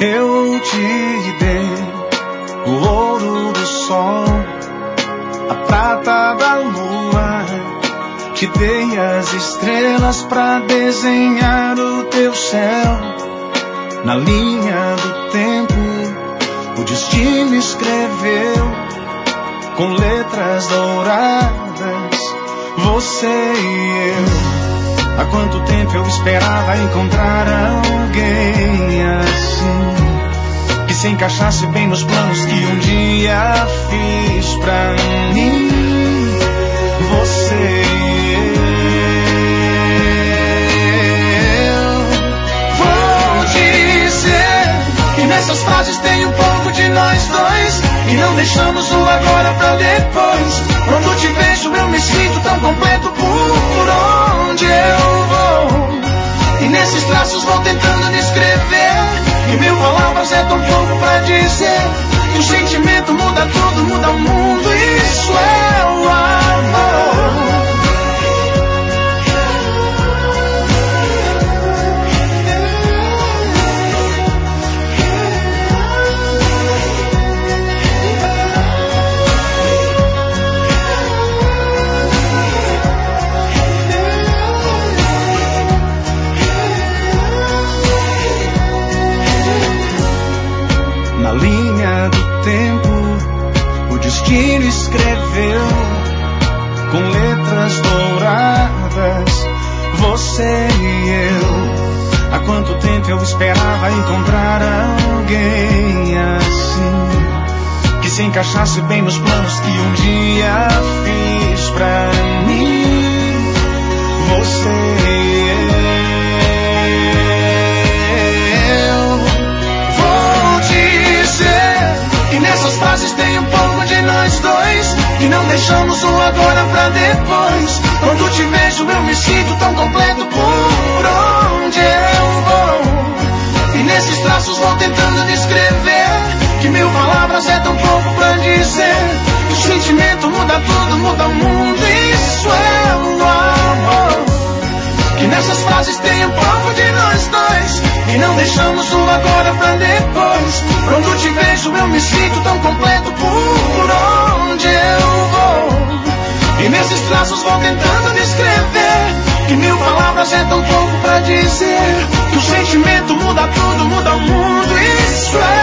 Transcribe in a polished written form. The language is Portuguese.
Eu te dei o ouro do sol, a prata da lua, te dei as estrelas pra desenhar o teu céu. Na linha do tempo, o destino escreveu com letras douradas, você e eu. Há quanto tempo eu esperava encontrar alguém assim, que se encaixasse bem nos planos que um dia fiz pra mim. Você e eu. Vou dizer que nessas frases tem um pouco de nós dois, e não deixamos o agora pra depois. Quando te vejo eu me sinto tão completo por onde eu vou, e nesses traços vou tentando descrever, e mil palavras é tão pouco pra dizer, que o sentimento muda tudo, muda o mundo, isso é o amor. Na linha do tempo, o destino escreveu com letras douradas, você e eu. Há quanto tempo eu esperava encontrar alguém assim, que se encaixasse bem nos planos que um dia fiz pra mim. Você e eu. Vou dizer que nessas frases tem um pouco de nós dois, e não deixamos o agora pra depois. Quando te vejo eu me sinto tão completo por onde eu vou, e nesses traços vou tentando descrever, que mil palavras é tão pouco pra dizer, que o sentimento muda tudo, muda o mundo, isso é o amor. Que nessas frases tem um pouco de nós dois, e não deixamos o agora pra depois. Quando te vejo eu me sinto tão completo por onde eu vou, e nesses traços vou tentando descrever, que mil palavras é tão pouco pra dizer, que o sentimento muda tudo, muda o mundo, isso é